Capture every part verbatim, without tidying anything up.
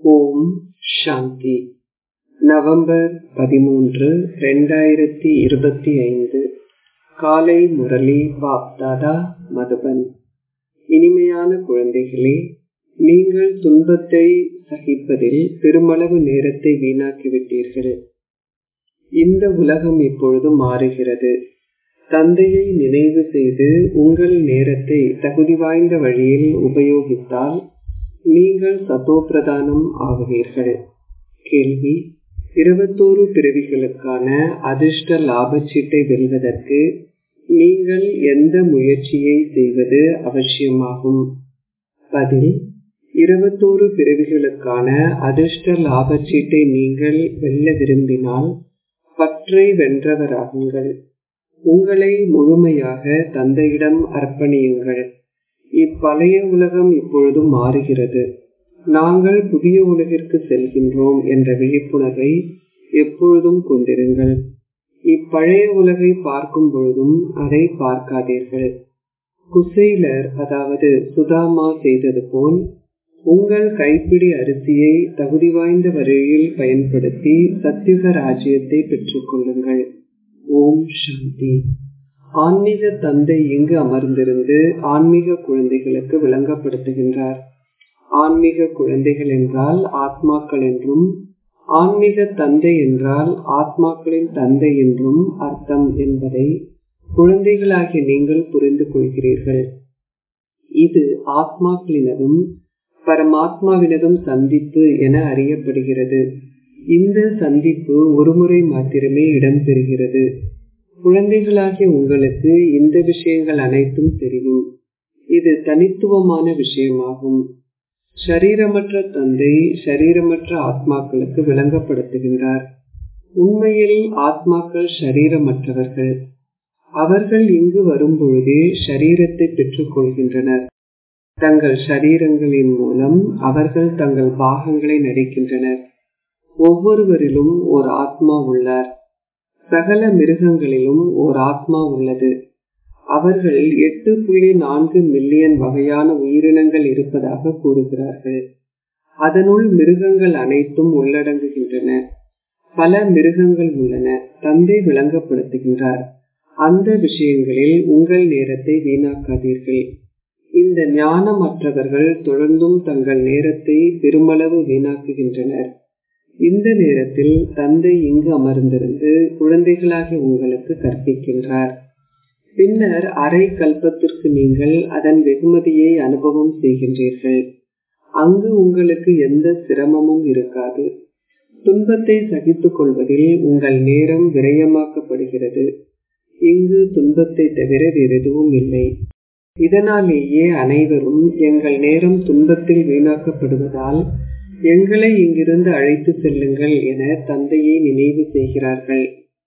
ஓம் சாந்தி. November பதிமூன்று இரண்டாயிரத்தி இருபத்தி ஐந்து. காலை முரளி வாப்தாதா மதுபன். இனிமையான குழந்தைகளே, நீங்கள் துன்பத்தை சகிப்பதில் பெருமளவு நேரத்தை வீணாக்கிவிட்டீர்கள். இந்த உலகம் இப்பொழுது மாறுகிறது. தந்தையை நினைவு செய்து உங்கள் நேரத்தை தகுதி வாய்ந்த வழியில் உபயோகித்தால் நீங்கள் சதோபிரதானம் ஆகுவீர்கள். கேள்வி: இருபத்தோரு பிறவிகளுக்கான அதிர்ஷ்ட லாபச்சீட்டை வெல்வதற்கு நீங்கள் எந்த முயற்சியை செய்வது அவசியமாகும்? பதில்: இருபத்தோரு பிறவிகளுக்கான அதிர்ஷ்ட லாபச்சீட்டை நீங்கள் வெல்ல விரும்பினால் பற்றை வென்றவராகுங்கள். உங்களை முழுமையாக தந்தையிடம் அர்ப்பணியுங்கள். இப்பழைய உலகம் இப்பொழுது மாறுகிறது. நாங்கள் புதிய உலகிற்கு செல்கின்றோம் என்ற விழிப்புணர்வை எப்பொழுதும் கொண்டிருங்கள். இப்பழைய உலகை பார்க்கும் பொழுதும் அதை பார்க்காதீர்கள். குசேலர் அதாவது சுதாமா செய்தது போல் உங்கள் கைப்பிடி அரிசியை தகுதி வாய்ந்த வழியில் பயன்படுத்தி சத்யுக ராஜ்யத்தை பெற்றுக் கொள்ளுங்கள். ஓம் சாந்தி. ஆன்மீக தந்தை இங்கு அமர்ந்திருந்து ஆன்மீக குழந்தைகளுக்கு விளங்கப்படுத்துகின்றார். ஆன்மீக குழந்தைகள் என்றால் ஆத்மாக்கள் என்றும், ஆன்மீக தந்தை என்றால் ஆத்மாக்களின் தந்தை என்றும் அர்த்தம் என்பதை குழந்தைகளாகிய நீங்கள் புரிந்து கொள்கிறீர்கள். இது ஆத்மாக்களினதும் பரமாத்மாவினதும் சந்திப்பு என அறியப்படுகிறது. இந்த சந்திப்பு ஒருமுறை மாத்திரமே இடம்பெறுகிறது. குழந்தைகளாகிய உங்களுக்கு இந்த விஷயங்கள் அனைத்தும் தெரியும். இது தனித்துவமான விஷயமாகும். ஷரீரமற்ற தந்தை ஷரீரமற்ற ஆத்மாக்களுக்கு விளங்கப்படுத்துகின்றார். உண்மையில் ஆத்மாக்கள் ஷரீரமற்றவர்கள். அவர்கள் இங்கு வரும்பொழுதே ஷரீரத்தை பெற்றுக் கொள்கின்றனர். தங்கள் ஷரீரங்களின் மூலம் அவர்கள் தங்கள் பாகங்களை நடிக்கின்றனர். ஒவ்வொருவரிலும் ஓர் ஆத்மா உள்ளார். சகல மிருகங்களிலும் ஓர் ஆத்மா உள்ளது. அவர்கள் எட்டு புள்ளி நான்கு மில்லியன் வகையான உயிரினங்கள் இருப்பதாக கூறுகிறார்கள். அதனுள் மிருகங்கள் அனைத்தும் உள்ளடங்குகின்றன. பல மிருகங்கள் உள்ளன. தந்தை விளங்கப்படுத்துகின்றார். அந்த விஷயங்களில் உங்கள் நேரத்தை வீணாக்காதீர்கள். இந்த ஞானமற்றவர்கள் தொடர்ந்தும் தங்கள் நேரத்தை பெருமளவு வீணாக்குகின்றனர். இந்த நேரத்தில் தந்தை இங்கு அமர்ந்திருந்து குழந்தைகளாகிய உங்களுக்கு கற்பிக்கின்றார். பின்னர் அரை கல்பத்திற்கு நீங்கள் அதன் வெகுமதியை அனுபவம் செய்கின்றீர்கள். அங்கு உங்களுக்கு எந்த சிரமமும் இருக்காது. துன்பத்தை சகித்துக் கொள்வதில் உங்கள் நேரம் விரயமாக்கப்படுகிறது. இங்கு துன்பத்தை தவிர வேறெதுவும் இல்லை. இதனாலேயே அனைவரும் எங்கள் நேரம் துன்பத்தில் வீணாக்கப்படுவதால் எங்களை இங்கிருந்து அழைத்து செல்லுங்கள் என தந்தையை நினைவு செய்கிறார்கள்.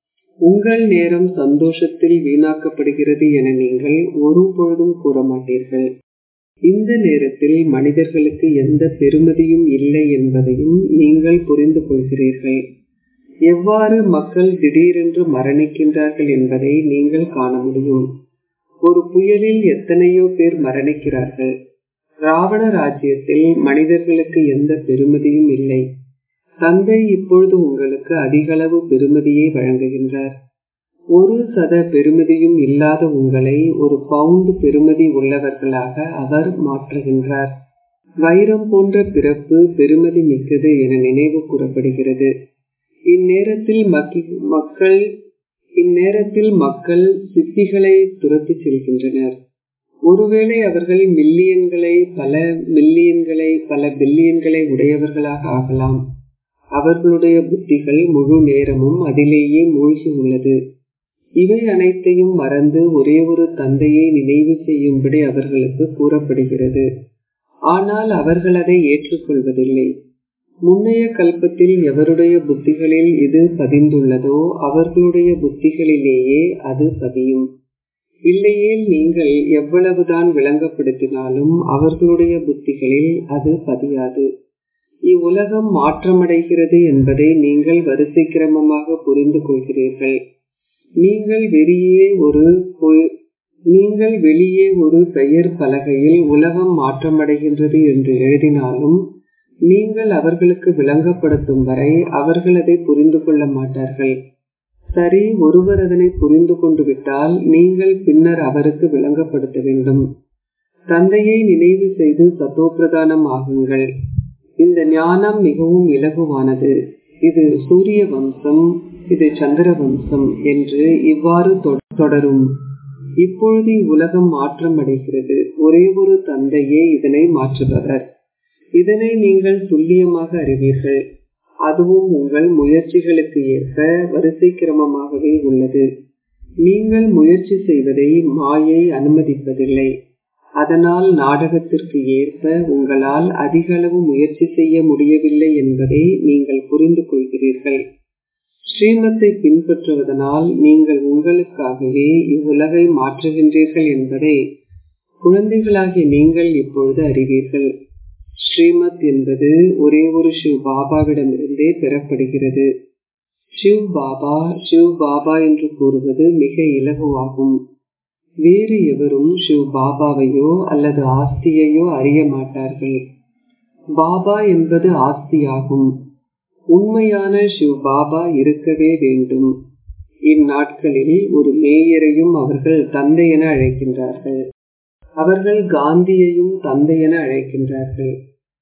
உங்கள் நேரம் சந்தோஷத்தில் வீணாக்கப்படுகிறது என நீங்கள் ஒரு பொழுதும் கூற மாட்டீர்கள். இந்த நேரத்தில் மனிதர்களுக்கு எந்த பெருமதியும் இல்லை என்பதையும் நீங்கள் புரிந்து கொள்கிறீர்கள். எவ்வாறு மக்கள் திடீரென்று மரணிக்கின்றார்கள் என்பதை நீங்கள் காண முடியும். ஒரு புயலில் எத்தனையோ பேர் மரணிக்கிறார்கள். ராவண ராஜ்யத்தில் மனிதர்களுக்கு எந்த பெருமதியும் இல்லை. தந்தை இப்பொழுது உங்களுக்கு அதிகளவு பெருமதியை வழங்குகின்றார். ஒரு சத பெருமதியும் இல்லாத உங்களை ஒரு பவுண்டு பெருமதி உள்ளவர்களாக அவர் மாற்றுகின்றார். வைரம் போன்ற பிறப்பு பெருமதி மிக்கது என நினைவு கூறப்படுகிறது. இந்நேரத்தில் மக்கள் இந்நேரத்தில் மக்கள் சித்திகளை துரத்தி செல்கின்றனர். ஒருவேளை அவர்கள் மில்லியன்களை பல மில்லியன்களை பல பில்லியன்களை உடையவர்களாக ஆகலாம். அவர்களுடைய புத்திகள் முழு நேரமும் அதிலேயே மூழ்கி உள்ளது. இவை அனைத்தையும் மறந்து ஒரே ஒரு தந்தையை நினைவு செய்யும்படி அவர்களுக்கு கூறப்படுகிறது. ஆனால் அவர்கள் அதை ஏற்றுக்கொள்வதில்லை. முன்னைய கல்பத்தில் எவருடைய புத்திகளில் இது பதிந்துள்ளதோ அவர்களுடைய புத்திகளிலேயே அது பதியும். இல்லையேல் நீங்கள் எவ்வளவுதான் விளங்கப்படுத்தினாலும் அவர்களுடைய புத்திகளில் அது பதியாது. இவ்வுலகம் மாற்றமடைகிறது என்பதை நீங்கள் வரிசை கிரமமாக புரிந்து கொள்கிறீர்கள். நீங்கள் வெளியே ஒரு நீங்கள் வெளியே ஒரு பெயர் பலகையில் உலகம் மாற்றமடைகின்றது என்று எழுதினாலும் நீங்கள் அவர்களுக்கு விளங்கப்படுத்தும் வரை அவர்கள் அதை புரிந்து கொள்ள மாட்டார்கள். சரி, ஒருவர் அதனை புரிந்து கொண்டு விட்டால் நீங்கள் பின்னர் அவருக்கு விளங்கப்படுத்த வேண்டும். தந்தையை நினைவு செய்து சத்தோப்பிரதானம் ஆகுங்கள். இந்த ஞானம் மிகவும் இலகுவானது. இது சூரிய வம்சம், இது சந்திர வம்சம் என்று இவ்வாறு தொடரும். இப்பொழுது உலகம் மாற்றம் அடைகிறது. ஒரே ஒரு தந்தையே இதனை மாற்றுபவர். இதனை நீங்கள் துல்லியமாக அறிவீர்கள். அதுவும் உங்கள் முயற்சிகளுக்கு ஏற்ப வரிசை கிரமமாகவே உள்ளது. நீங்கள் முயற்சி செய்வதை மாயை அனுமதிப்பதில்லை. அதனால் நாடகத்திற்கு ஏற்ப உங்களால் அதிக அளவு முயற்சி செய்ய முடியவில்லை என்பதை நீங்கள் புரிந்து கொள்கிறீர்கள். ஸ்ரீமத்தை பின்பற்றுவதனால் நீங்கள் உங்களுக்காகவே இவ்வுலகை மாற்றுகின்றீர்கள் என்பதை குழந்தைகளாகிய நீங்கள் இப்பொழுது அறிவீர்கள். ஸ்ரீமத் என்பது ஒரே ஒரு சிவ் பாபாவிடமிருந்தே பெறப்படுகிறது. சிவ் பாபா சிவ் பாபா என்று கூறுவது மிக இலகுவாகும். வேறு எவரும் சிவ் பாபாவையோ அல்லது ஆஸ்தியையோ அறிய மாட்டார்கள். பாபா என்பது ஆஸ்தியாகும். உண்மையான சிவ் பாபா இருக்கவே வேண்டும். இந்நாட்களில் ஒரு மேயரையும் அவர்கள் தந்தை என அழைக்கின்றார்கள். அவர்கள் காந்தியையும் தந்தை என அழைக்கின்றார்கள்.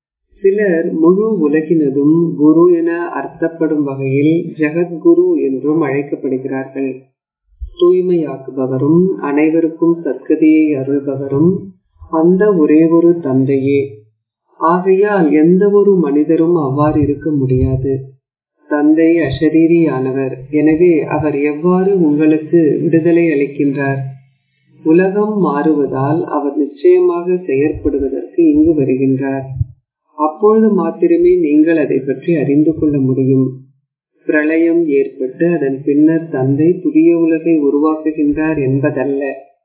சிலர் முழு உலகினதும் குரு என அர்த்தப்படும் வகையில் ஜெகத்குரு என்றும் அழைக்கப்படுகிறார்கள். தூய்மையாக்குபவரும் அனைவருக்கும் சத்கதியை அருள்பவரும் அந்த ஒரே ஒரு தந்தையே. ஆகையால் எந்த ஒரு மனிதரும் அவ்வாறு இருக்க முடியாது. தந்தை அஷரீரியானவர். எனவே அவர் எவ்வாறு உங்களுக்கு விடுதலை அளிக்கின்றார்? உலகம் மாறுவதால் அவர் நிச்சயமாக செயற்படுவதற்கு இங்கு வருகின்றார். அப்பொழுது மாத்திரமே நீங்கள் அதை பற்றி அறிந்து கொள்ள முடியும். பிரளயம் ஏற்பட்டு அதன் பின்னர் தந்தை புதிய உலகை உருவாக்குகின்றார் என்பதல்ல.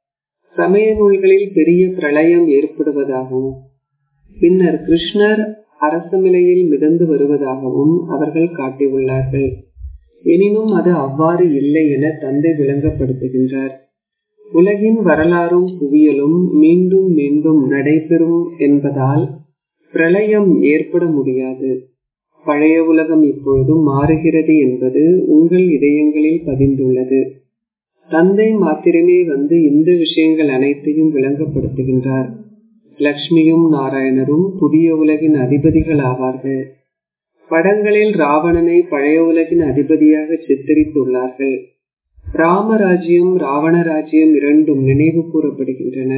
சமய நூல்களில் பெரிய பிரளயம் ஏற்படுவதாகவும் பின்னர் கிருஷ்ணர் அரசமலையில் மிதந்து வருவதாகவும் அவர்கள் காட்டியுள்ளார்கள். எனினும் அது அவ்வாறு இல்லை என தந்தை விளங்கப்படுத்துகின்றார். உலகின் வரலாறும் குவியலும் மீண்டும் மீண்டும் நடைபெறும் என்பதால் பிரளயம் ஏற்பட முடியாது. பழைய உலகம் இப்பொழுதும் மாறுகிறது என்பது உங்கள் இதயங்களில் பதிந்துள்ளது. தந்தை மாத்திரமே வந்து இந்த விஷயங்கள் அனைத்தையும் விளங்கப்படுத்துகின்றார். லக்ஷ்மியும் நாராயணரும் புதிய உலகின் அதிபதிகள் ஆவார்கள். படங்களில் ராவணனை பழைய உலகின் அதிபதியாக சித்தரித்துள்ளார்கள். ராமராஜ்யம் ராவண ராஜ்யம் இரண்டும் நினைவு கூறப்படுகின்றன.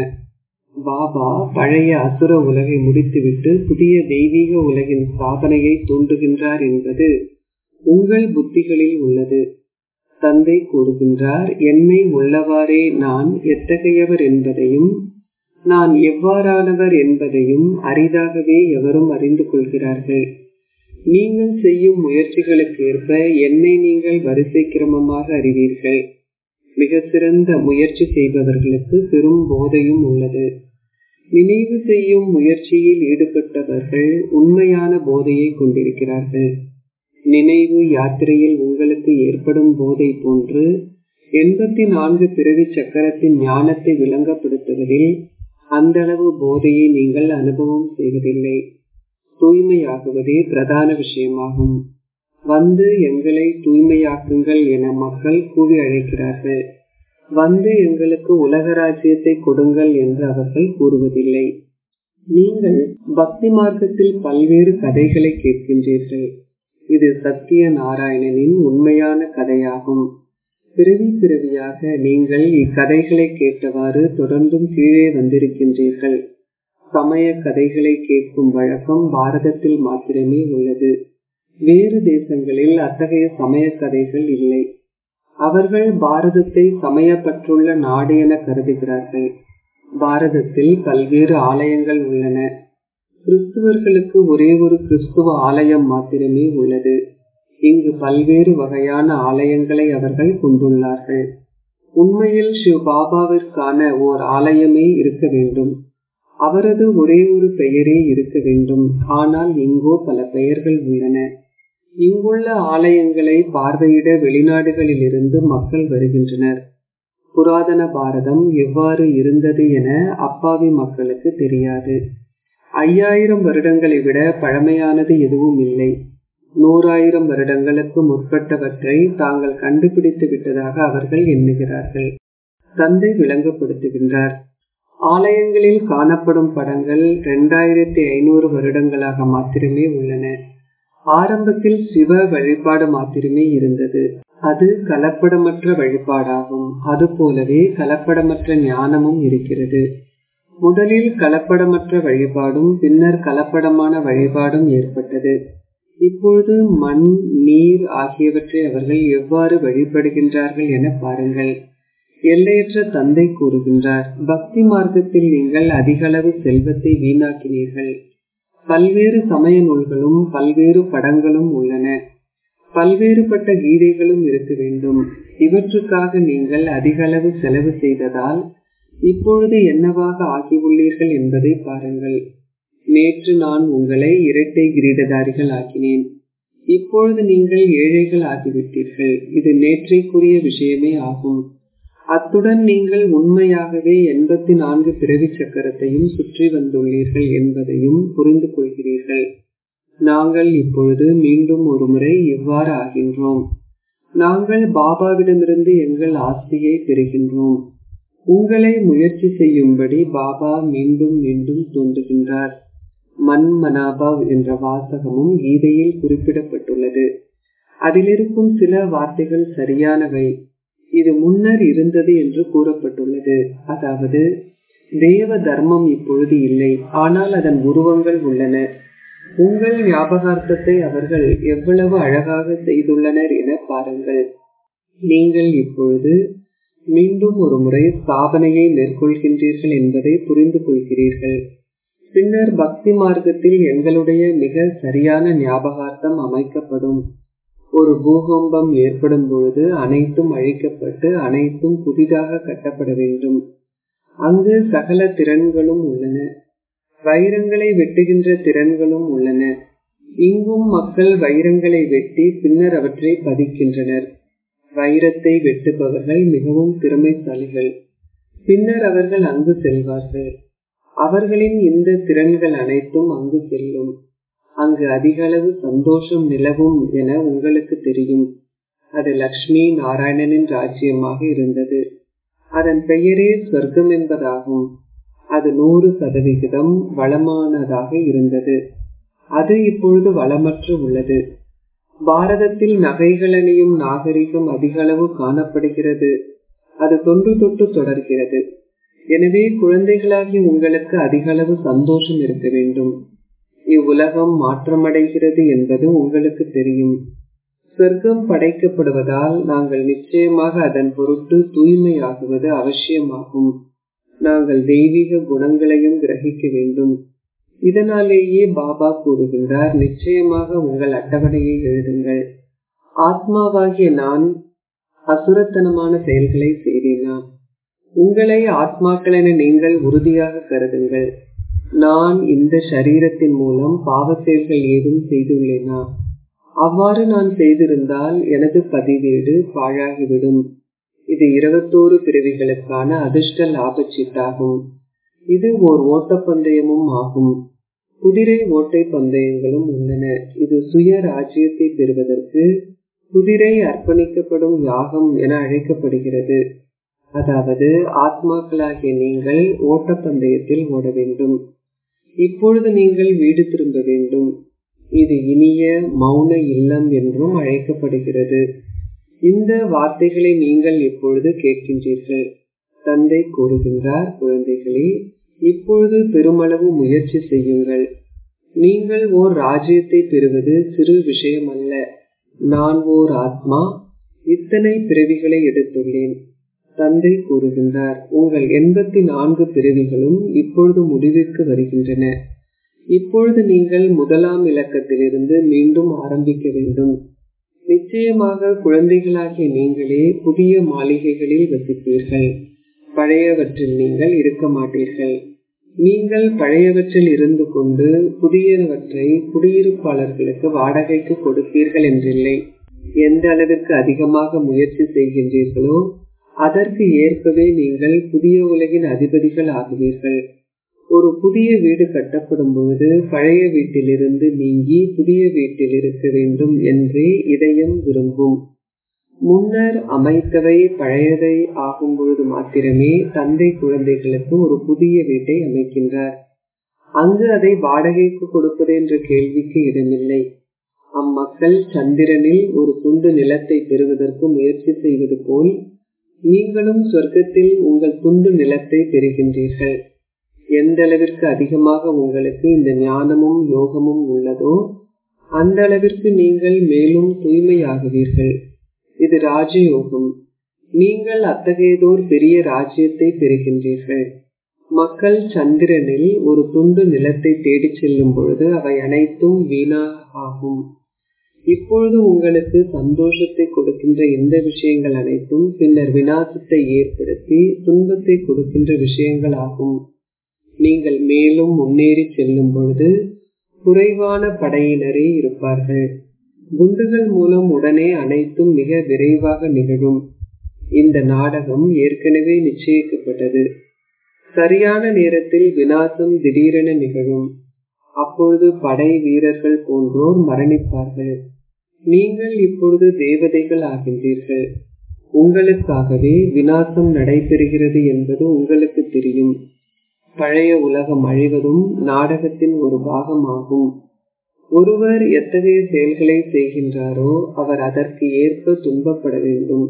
பாபா பழைய அசுர உலகை முடித்துவிட்டு புதிய தெய்வீக உலகின் ஸ்தாபனையை தூண்டுகின்றார் என்பது உங்கள் புத்திகளில் உள்ளது. தந்தை கூறுகின்றார், என்னை உள்ளவாறே நான் எத்தகையவர் என்பதையும் நான் எவ்வாறானவர் என்பதையும் அரிதாகவே எவரும் அறிந்து கொள்கிறார்கள். நீங்கள் செய்யும் முயற்சிகளுக்கு ஏற்ப என்னை நீங்கள் வரிசை கிரமமாக அறிவீர்கள். மிக சிறந்த முயற்சி செய்பவர்களுக்கு பெரும் போதையும் உள்ளது. நினைவு செய்யும் முயற்சியில் ஈடுபட்டவர்கள் உண்மையான போதையை கொண்டிருக்கிறார்கள். நினைவு யாத்திரையில் உங்களுக்கு ஏற்படும் போதை போன்று எண்பத்தி நான்கு பிறவி சக்கரத்தின் ஞானத்தை விளங்கப்படுத்துவதில் அந்த அளவு போதையை நீங்கள் அனுபவம் செய்வதில்லை. தூய்மையாகுவதே பிரதான விஷயமாகும். வந்து எங்களை தூய்மையாக்குங்கள் என மக்கள் கூவி அழைக்கிறார்கள். வந்து எங்களுக்கு உலக ராஜ்யத்தை கொடுங்கள் என்று அவர்கள் கூறுவதில்லை. நீங்கள் பக்தி மார்க்கத்தில் பல்வேறு கதைகளை கேட்கின்றீர்கள். இது சத்திய நாராயணனின் உண்மையான கதையாகும். பிறவி பிறவியாக நீங்கள் இக்கதைகளை கேட்டவாறு தொடர்ந்தும் கீழே வந்திருக்கின்றீர்கள். சமய கதைகளை கேட்கும் வழக்கம் பாரதத்தில் மாத்திரமே உள்ளது. வேறு தேசங்களில் அத்தகைய சமய கதைகள் இல்லை. அவர்கள் பாரதத்தை சமயப்பற்றுள்ள நாடு என கருதுகிறார்கள். பாரதத்தில் பல்வேறு ஆலயங்கள் உள்ளன. கிறிஸ்துவர்களுக்கு ஒரே ஒரு கிறிஸ்துவ ஆலயம் மாத்திரமே உள்ளது. இங்கு பல்வேறு வகையான ஆலயங்களை அவர்கள் கொண்டுள்ளார்கள். உண்மையில் சிவ பாபாவிற்கான ஓர் ஆலயமே இருக்க வேண்டும். அவரது ஒரே ஒரு பெயரே இருக்க வேண்டும். ஆனால் இங்கோ பல பெயர்கள் உள்ளன. இங்குள்ள ஆலயங்களை பார்வையிட வெளிநாடுகளில் இருந்து மக்கள் வருகின்றனர். புராதன பாரதம் எவ்வாறு இருந்தது என அப்பாவி மக்களுக்கு தெரியாது. ஐயாயிரம் வருடங்களை விட பழமையானது எதுவும் இல்லை. நூறாயிரம் வருடங்களுக்கு முற்பட்டவற்றை தாங்கள் கண்டுபிடித்து விட்டதாக அவர்கள் எண்ணுகிறார்கள். தந்தை விளங்கப்படுத்துகின்றார். ஆலயங்களில் காணப்படும் படங்கள் இரண்டாயிரத்தி ஐநூறு வருடங்களாக மாத்திரமே உள்ளன. ஆரம்பத்தில் சிவ வழிபாடு மாத்திரமே இருந்தது. அது கலப்படமற்ற வழிபாடாகும். அதுபோலவே கலப்படமற்ற ஞானமும் இருக்கிறது. முதலில் கலப்படமற்ற வழிபாடும் பின்னர் கலப்படமான வழிபாடும் ஏற்பட்டது. இப்பொழுது மண், நீர் ஆகியவற்றை அவர்கள் எவ்வாறு வழிபடுகின்றார்கள் என பாருங்கள். எல்லையற்ற தந்தை கூறுகின்றார், பக்தி மார்க்கத்தில் நீங்கள் அதிகளவு செல்வத்தை வீணாக்கினீர்கள். பல்வேறு சமய நூல்களும் பல்வேறு படங்களும் உள்ளன. பல்வேறுபட்ட கீதைகளும் இருக்க வேண்டும். இவற்றுக்காக நீங்கள் அதிகளவு செலவு செய்ததால் இப்பொழுது என்னவாக ஆகியுள்ளீர்கள் என்பதை பாருங்கள். நேற்று நான் உங்களை இரட்டை கிரீடதாரிகள் ஆக்கினேன். இப்பொழுது நீங்கள் ஏழைகள் ஆகிவிட்டீர்கள். இது நேற்றைக்குரிய விஷயமே ஆகும். அத்துடன் நீங்கள் உண்மையாகவே எண்பத்தி நான்கு பிறவி சக்கரத்தையும் சுற்றி வந்துள்ளீர்கள் என்பதையும் புரிந்து கொள்கிறீர்கள். நாங்கள் இப்பொழுது மீண்டும் ஒரு முறை இவ்வாறு ஆகின்றோம். நாங்கள் பாபாவிடமிருந்து எங்கள் ஆஸ்தியை பெறுகின்றோம். உங்களை முயற்சி செய்யும்படி பாபா மீண்டும் மீண்டும் தோன்றுகின்றார். மன் மனாபவ் என்ற வாசகமும் கீதையில் குறிப்பிடப்பட்டுள்ளது. அதிலிருக்கும் சில வார்த்தைகள் சரியானவை. இது முன்னர் இருந்தது என்று கூறப்பட்டுள்ளது. அதாவது தேவ தர்மம் இப்பொழுது இல்லை, ஆனால் அதன் உருவங்கள் உள்ளன. உங்கள் ஞாபகார்த்தத்தை அவர்கள் எவ்வளவு அழகாக செய்துள்ளனர் என பாருங்கள். நீங்கள் இப்பொழுது மீண்டும் ஒரு முறை ஸ்தாபனையை மேற்கொள்கின்றீர்கள் என்பதை புரிந்து கொள்கிறீர்கள். பின்னர் பக்தி மார்க்கத்தில் எங்களுடைய மிக சரியான ஞாபகார்த்தம் அமைக்கப்படும். ஒரு பூகம்பம் ஏற்படும் பொழுது அனைத்தும் அழிக்கப்பட்டு அனைத்தும் புதிதாக கட்டப்பட வேண்டும். அங்கு சகல திறன்களும் உள்ளன. வைரங்களை வெட்டுகின்ற திறன்களும் உள்ளன. இங்கும் மக்கள் வைரங்களை வெட்டி பின்னர் அவற்றை பதிக்கின்றனர். வைரத்தை வெட்டுபவர்கள் மிகவும் திறமைசாலிகள். பின்னர் அவர்கள் அங்கு செல்வார்கள். அவர்களின் இந்த திறன்கள் அனைத்தும் அங்கு செல்லும். அங்கு அதிக அளவு சந்தோஷம் நிலவும் என உங்களுக்கு தெரியும். அது லக்ஷ்மி நாராயணனின் ராஜ்யமாக இருந்தது. அதன் பெயரே சொர்க்கம் என்பதாகும். அது நூறு சதவிகிதம் வளமானதாக இருந்தது. அது இப்பொழுது வளமற்று உள்ளது. பாரதத்தில் நகைகள் அணியும் நாகரிகம் அதிக அளவு காணப்படுகிறது. அது தொன்று தொட்டு தொடர்கிறது. எனவே குழந்தைகளாகி உங்களுக்கு அதிக அளவு சந்தோஷம் இருக்க வேண்டும். இவ்வுலகம் மாற்றமடைகிறது என்பது உங்களுக்கு தெரியும். சொர்க்கம் படைக்கப்படுவதால் நாங்கள் நிச்சயமாக அதன் பொருட்டு தூய்மையாகுவது அவசியமாகும். நாங்கள் தெய்வீக குணங்களையும் கிரகிக்க வேண்டும். இதனாலேயே பாபா கூறுகின்றார், நிச்சயமாக உங்கள் அட்டவணையை எழுதுங்கள். ஆத்மாவாகிய நான் அசுரத்தனமான செயல்களை செய்தேனா? உங்களை ஆத்மாக்கள் என நீங்கள் உறுதியாக கருதுங்கள். நான் இந்த சரீரத்தின் மூலம் பாவ செயல்கள் ஏதும் செய்துள்ளேனா? அவ்வாறு நான் செய்திருந்தால் எனது பதிவேடு பாழாகிவிடும். இது இருபத்தோரு பிறவிகளுக்கான அதிர்ஷ்ட லாபச்சீட்டாகும். இது ஓர் ஓட்டப்பந்தயமும் ஆகும். குதிரை ஓட்டை பந்தயங்களும் உள்ளன. இது சுய ராஜ்யத்தை பெறுவதற்கு குதிரை அர்ப்பணிக்கப்படும் யாகம் என அழைக்கப்படுகிறது. அதாவது ஆத்மாக்களாகிய நீங்கள் ஓட்டப்பந்தயத்தில் ஓட வேண்டும். இப்பொழுது நீங்கள் வீடு திரும்ப வேண்டும். இது இனிய மௌன இல்லம் என்றும் அழைக்கப்படுகிறது. இந்த வார்த்தைகளை நீங்கள் இப்பொழுது கேட்கின்றீர்கள். தந்தை கூறுகின்றார், குழந்தைகளே, இப்பொழுது பெருமளவு முயற்சி செய்யுங்கள். நீங்கள் ஓர் ராஜ்யத்தை பெறுவது சிறு விஷயம் அல்ல. நான் ஓர் ஆத்மா, இத்தனை பிறவிகளை எடுத்துள்ளேன். தந்தை கூறுகின்றார், உங்கள் எண்பத்தி நான்கு பிறவிகளும் இப்பொழுது முடிவிற்கு வருகின்றன. இப்பொழுது நீங்கள் முதலாம் இலக்கத்திலிருந்து மீண்டும் ஆரம்பிக்க வேண்டும். நிச்சயமாக குழந்தைகளாகிய நீங்களே புதிய மாளிகைகளில் வசிப்பீர்கள். பழையவற்றில் நீங்கள் இருக்க மாட்டீர்கள். நீங்கள் பழையவற்றில் இருந்து கொண்டு புதியவற்றை குடியிருப்பாளர்களுக்கு வாடகைக்கு கொடுப்பீர்கள் என்றில்லை. எந்த அளவிற்கு அதிகமாக முயற்சி செய்கின்றீர்களோ அதற்கு ஏற்பவே நீங்கள் புதிய உலகின் அதிபதிகள் ஆகுவீர்கள். ஒரு புதிய வீடு கட்டப்படும் பொழுது பழைய வீட்டிலிருந்து நீங்கி புதிய வீட்டில் இருக்க வேண்டும் என்றே இதயம் விரும்பும். முன்னர் அமைத்தவை பழையதை ஆகும் பொழுது மாத்திரமே தந்தை குழந்தைகளுக்கு ஒரு புதிய வீட்டை அமைக்கின்றார். அங்கு அதை வாடகைக்கு கொடுப்பது என்ற கேள்விக்கு இடமில்லை. அம்மக்கள் சந்திரனில் ஒரு துண்டு நிலத்தை பெறுவதற்கு முயற்சி செய்வது போல் நீங்களும் சொர்க்கத்தில் உங்கள் துண்டு நிலத்தை பெறுகின்றீர்கள். எந்த அளவிற்கு அதிகமாக உங்களுக்கு இந்த ஞானமும் யோகமும் உள்ளதோ அந்த அளவிற்கு நீங்கள் மேலும் தூய்மையாகுவீர்கள். இது ராஜயோகம். நீங்கள் அத்தகையதோர் பெரிய ராஜ்யத்தை பெறுகின்றீர்கள். மக்கள் சந்திரனில் ஒரு துண்டு நிலத்தை தேடி செல்லும் பொழுது அவை அனைத்தும் வீணாகும். இப்பொழுது உங்களுக்கு சந்தோஷத்தை கொடுக்கின்ற இந்த விஷயங்கள் அனைத்தும் பின்னர் விநாசத்தை ஏற்படுத்தி துன்பத்தை கொடுக்கின்ற விஷயங்கள் ஆகும். நீங்கள் மேலும் முன்னேறி செல்லும் பொழுது குறைவான படையினரே இருப்பார்கள். குண்டுகள் மூலம் உடனே அனைத்தும் மிக விரைவாக நிகழும். இந்த நாடகம் ஏற்கனவே நிச்சயிக்கப்பட்டது. சரியான நேரத்தில் விநாசம் திடீரென நிகழும். அப்பொழுது படை வீரர்கள் போன்றோர் மரணிப்பார்கள். நீங்கள் இப்பொழுது தேவதைகள் ஆகின்றீர்கள். உங்களுக்காகவே விநாசம் நடைபெறுகிறது என்பது உங்களுக்கு தெரியும். பழைய உலகம் அழிவதும் நாடகத்தின் ஒரு பாகமாகும். ஒருவர் எத்தகைய செயல்களை செய்கின்றாரோ அவர் அதற்கு ஏற்ப துன்பப்பட வேண்டும்.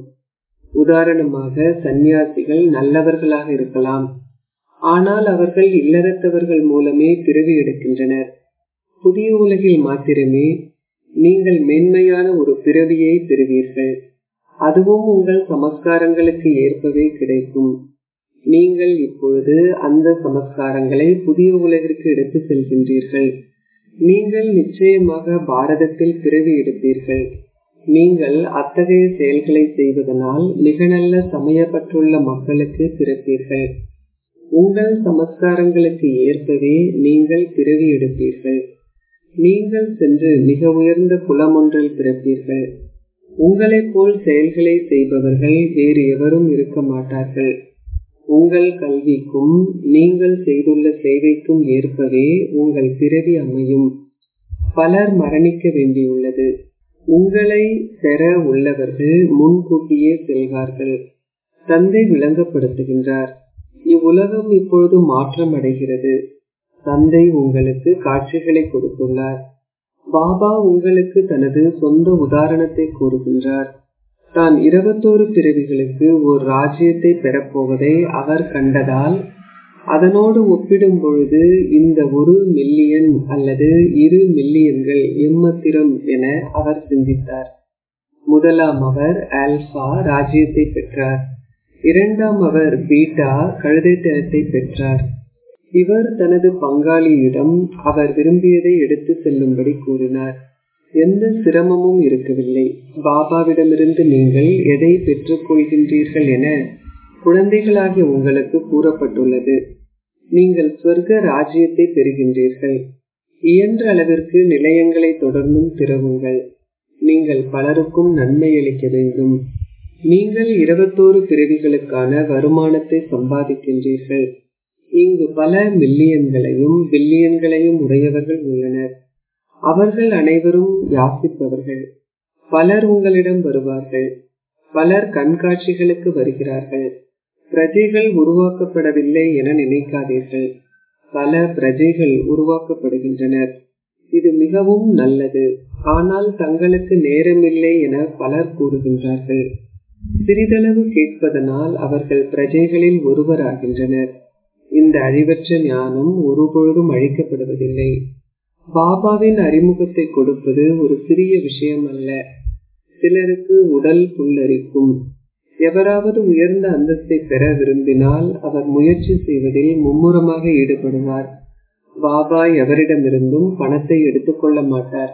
உதாரணமாக சந்நியாசிகள் நல்லவர்களாக இருக்கலாம், ஆனால் அவர்கள் இல்லறத்தவர்கள் மூலமே பிறவி எடுக்கின்றனர். புதிய உலகில் மாத்திரமே நீங்கள் மேன்மையான ஒரு பிறவியை பெறுவீர்கள். அதுவும் உங்கள் சமஸ்காரங்களுக்கு ஏற்பவே கிடைக்கும். நீங்கள் இப்பொழுது அந்த சமஸ்காரங்களை புதிய உலகிற்கு எடுத்து செல்கின்றீர்கள். நீங்கள் நிச்சயமாக பாரதத்தில் பிறவி எடுப்பீர்கள். நீங்கள் அத்தகைய செயல்களை செய்வதனால் மிக நல்ல சமயப்பற்றுள்ள மக்களுக்கு பிறப்பீர்கள். உங்கள் சமஸ்காரங்களுக்கு ஏற்பவே நீங்கள் பிறவி எடுப்பீர்கள். நீங்கள் சென்று மிக உயர்ந்த குலம் ஒன்றில் பிறப்பீர்கள். உங்களைப் போல் செயல்களை செய்பவர்கள் வேறு எவரும் இருக்க மாட்டார்கள். உங்கள் கல்விக்கும் நீங்கள் செய்துள்ள சேவைக்கும் ஏற்பவே உங்கள் பிறவி அமையும். பலர் மரணிக்க வேண்டியுள்ளது. உங்களை பெற உள்ளவர்கள் முன்கூட்டியே செல்வார்கள். தந்தை விளங்கப்படுத்துகின்றார், இவ்வுலகம் இப்பொழுது மாற்றம் அடைகிறது. தந்தை உங்களுக்கு காட்சிகளை கொடுத்துள்ளார். பாபா உங்களுக்கு தனது சொந்த உதாரணத்தை கூறுகின்றார். தான் இருபத்தோரு பிறவிகளுக்கு ஒரு ராஜ்யத்தை பெறப்போவதை அவர் கண்டதால் அதனோடு ஒப்பிடும் பொழுது இந்த ஒரு மில்லியன் அல்லது இரு மில்லியன்கள் எம்மத்திரம் என அவர் சிந்தித்தார். முதலாம் அவர் ஆல்பா ராஜ்யத்தை பெற்றார். இரண்டாம் அவர் பீட்டா கழுதைத்தனத்தை பெற்றார். இவர் தனது பங்காளியிடம் அவர் விரும்பியதை எடுத்து செல்லும்படி கூறினார். எந்த சிரமமும் இருக்கவில்லை. பாபாவிடமிருந்து நீங்கள் எதை பெற்றுக் கொள்கின்றீர்கள் என குழந்தைகளாகிய உங்களுக்கு கூறப்பட்டுள்ளது. நீங்கள் சொர்க்க ராஜ்யத்தை பெறுகின்றீர்கள். இயன்ற அளவிற்கு நிலையங்களை தொடர்ந்தும் திறவுங்கள். நீங்கள் பலருக்கும் நன்மை அளிக்க வேண்டும். நீங்கள் இருபத்தோரு பிறவிகளுக்கான வருமானத்தை சம்பாதிக்கின்றீர்கள். இங்கு பல மில்லியன்களையும் பில்லியன்களையும் உடையவர்கள் உள்ளனர். அவர்கள் அனைவரும் யாசிப்பவர்கள். பலர் உங்களிடம் வருவார்கள். பலர் கண்காட்சிகளுக்கு வருகிறார்கள். பிரஜைகள் உருவாக்கப்படவில்லை என நினைக்காதீர்கள். பல பிரஜைகள் உருவாக்கப்படுகின்றனர். இது மிகவும் நல்லது. ஆனால் தங்களுக்கு நேரமில்லை என பலர் கூறுகின்றார்கள். சிறிதளவு கேட்பதனால் அவர்கள் பிரஜைகளில் ஒருவராகின்றனர். இந்த அழிவற்ற ஞானம் ஒருபொழுதும் அழிக்கப்படுவதில்லை. பாபாவின் அறிமுகத்தை கொடுப்பது ஒரு சிறிய விஷயம் அல்ல. சிலருக்கு உடல் புல்லரிக்கும். எவராவது உயர்ந்த அந்தஸ்தை பெற விரும்பினால் அவர் முயற்சி செய்வதில் மும்முரமாக ஈடுபடுவார். பாபா எவரிடமிருந்தும் பணத்தை எடுத்துக்கொள்ள மாட்டார்.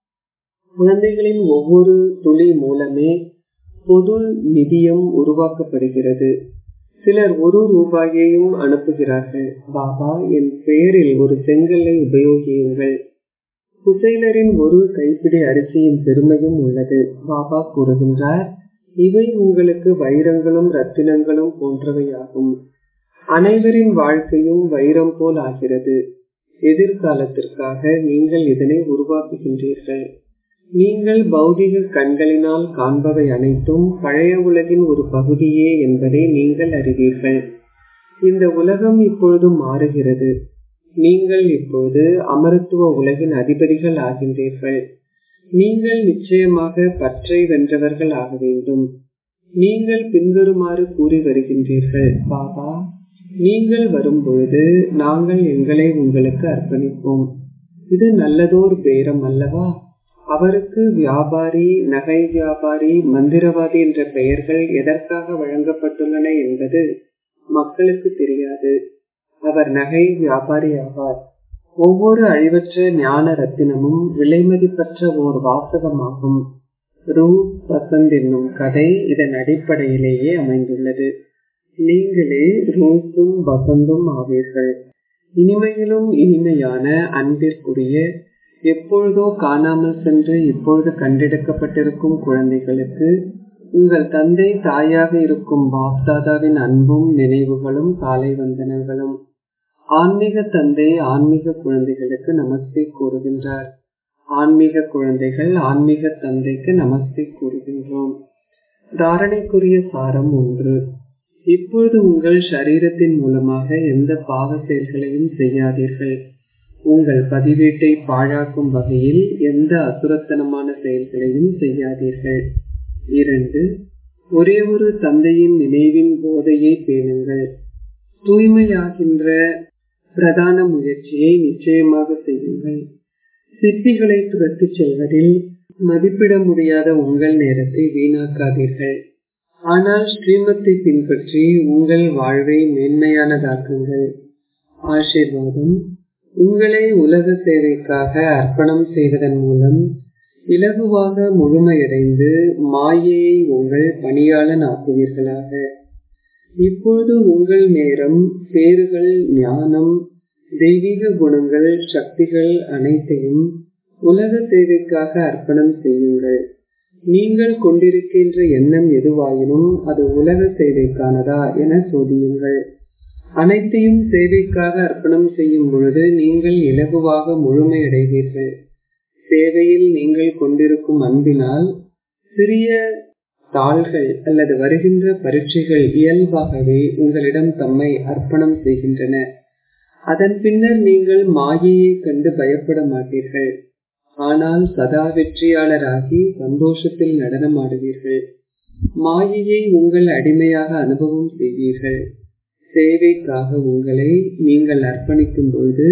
குழந்தைகளின் ஒவ்வொரு துளி மூலமே பொது நிதியம் உருவாக்கப்படுகிறது. சிலர் ஒரு ரூபாயையும் அனுப்புகிறார்கள். பாபா, என் பெயரில் ஒரு செங்கல்லை உபயோகியுங்கள். குசைலரின் ஒரு கைப்பிடி அரிசியின் பெருமையும் உள்ளது. பாபா கூறுகின்றார், இவை உங்களுக்கு வைரங்களும் ரத்தினங்களும் போன்றவையாகும். அனைவரின் வாழ்க்கையும் வைரம் போல் ஆகிறது. எதிர்காலத்திற்காக நீங்கள் இதனை உருவாக்குகின்றீர்கள். நீங்கள் பௌதிக கண்களினால் காண்பவை அனைத்தும் பழைய உலகின் ஒரு பகுதியே என்பதை நீங்கள் அறிவீர்கள். இந்த உலகம் இப்பொழுது மாறுகிறது. நீங்கள் இப்பொழுது அமரத்துவ உலகின் அதிபதிகள் ஆகின்றீர்கள். நீங்கள் நிச்சயமாக பற்றை வென்றவர்கள் ஆக வேண்டும். நீங்கள் பின்வருமாறு கூறி வருகின்றீர்கள், பாபா, நீங்கள் வரும் பொழுது நாங்கள் எங்களை உங்களுக்கு அர்ப்பணிப்போம். இது நல்லதோர் பேரம் அல்லவா? அவருக்கு வியாபாரி, நகை வியாபாரி, மந்திரவாதி என்ற பெயர்கள் எதற்காக வழங்கப்பட்டுள்ளன என்பது மக்களுக்கு தெரியாது. அவர் நகை வியாபாரி ஆவார். ஒவ்வொரு அழிவற்ற ஞான ரத்தினமும் விலைமதிப்பற்ற ஓர் வாசகமாகும். ரூப் வசந்த் என்னும் கதை இதன் அடிப்படையிலேயே அமைந்துள்ளது. நீங்களே ரூப்பும் வசந்தும் ஆவீர்கள். இனிமையிலும் இனிமையான அன்பிற்குரிய, எப்பொழுதோ காணாமல் சென்று இப்பொழுது கண்டெடுக்கப்பட்டிருக்கும் குழந்தைகளுக்கு உங்கள் தந்தை தாயாக இருக்கும் பாப்தாதாவின் அன்பும் நினைவுகளும் காலை வந்தனங்களும். ஆன்மீக தந்தை ஆன்மீக குழந்தைகளுக்கு நமஸ்தே கூறுகின்றார். ஆன்மீக குழந்தைகள் ஆன்மீக தந்தைக்கு நமஸ்தே கூறுகின்றோம். தாரணைக்குரிய சாரம் ஒன்று. இப்பொழுது உங்கள் சரீரத்தின் மூலமாக எந்த பாவ செயல்களையும் செய்யாதீர்கள். உங்கள் பதிவேட்டை பாழாக்கும் வகையில் எந்த அசுரத்தனமான செயல்களையும் செய்யாதீர்கள். இரண்டு. ஒரே ஒரு தந்தையின் நினைவின் போதையை பேணுங்கள். தூய்மையாகின்ற பிரதான முயற்சியை நிச்சயமாக செய்யுங்கள். சிப்பிகளை துரத்தி செல்வதில் மதிப்பிட முடியாத உங்கள் நேரத்தை வீணாக்காதீர்கள். ஆனால் ஸ்ரீமத்தை பின்பற்றி உங்கள் வாழ்வை மேன்மையானதாக்குங்கள். ஆசீர்வாதம். உங்களை உலக சேவைக்காக அர்ப்பணம் செய்வதன் மூலம் இலகுவாக முழுமையடைந்து மாயையை உங்கள் பணியாளன் ஆக்குவீர்களாக. இப்பொழுது உங்கள் நேரம், பேறுகள், ஞானம், தெய்வீக குணங்கள், சக்திகள் அனைத்தையும் உலக சேவைக்காக அர்ப்பணம் செய்யுங்கள். நீங்கள் கொண்டிருக்கின்ற எண்ணம் எதுவாயினும் அது உலக சேவைக்கானதா என சோதியுங்கள். அனைத்தையும் சேவைக்காக அர்ப்பணம் செய்யும் பொழுது நீங்கள் இலகுவாக முழுமையடைவீர்கள். சேவையில் நீங்கள் கொண்டிருக்கும் அன்பினால் சிறிய தாள்கள் அல்லது வருகின்ற பரீட்சைகள் இயல்பாகவே உங்களிடம் தம்மை அர்ப்பணம் செய்கின்றன. அதன் பின்னர் நீங்கள் மாயையை கண்டு பயப்பட மாட்டீர்கள். ஆனால் சதா வெற்றியாளராகி சந்தோஷத்தில் நடனமாடுவீர்கள். மாயையை உங்கள் அடிமையாக அனுபவம் செய்வீர்கள். சேவைக்காக உங்களை நீங்கள் அர்ப்பணிக்கும் பொழுது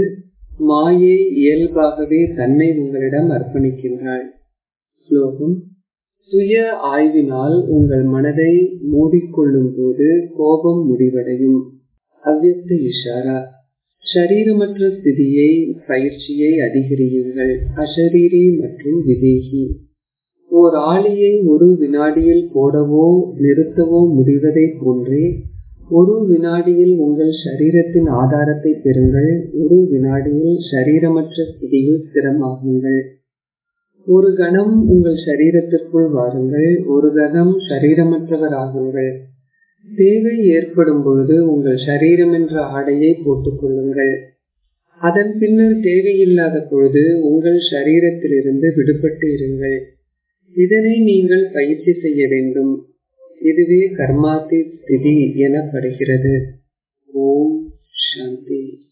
மாயை இயல்பாகவே தன்னை உங்களிடம் அர்ப்பணிக்கின்றாள். ஸ்லோகம். சுய ஆய்வினால் உங்கள் மனதை மூடிக்கொள்ளும் போது கோபம் முடிவடையும். அவ்யக்த இஷாரா. ஷரீரமற்ற ஸ்திதியை பயிற்சியை அதிகரியுங்கள். அஷரீரி மற்றும் விதேகி. ஓர் ஆளியை ஒரு வினாடியில் போடவோ நிறுத்தவோ முடிவதை போன்றே ஒரு வினாடியில் உங்கள் சரீரத்தின் ஆதாரத்தை பெறுங்கள். ஒரு வினாடியில் சரீரமற்ற ஸ்திதியில் ஸ்திரமாகுங்கள். ஒரு கணம் உங்கள் சரீரத்திற்குள் வாருங்கள். ஒரு கணம் சரீரமற்றவர் ஆகுங்கள். தேவை ஏற்படும் பொழுது உங்கள் சரீரம் என்ற ஆடையை போட்டுக் கொள்ளுங்கள். அதன் பின்னர் தேவையில்லாத பொழுது உங்கள் சரீரத்திலிருந்து விடுபட்டு இருங்கள். இதனை நீங்கள் பயிற்சி செய்ய வேண்டும். இதுவே கர்மாதி ஸ்திதி எனப்படுகிறது. ஓம் சாந்தி.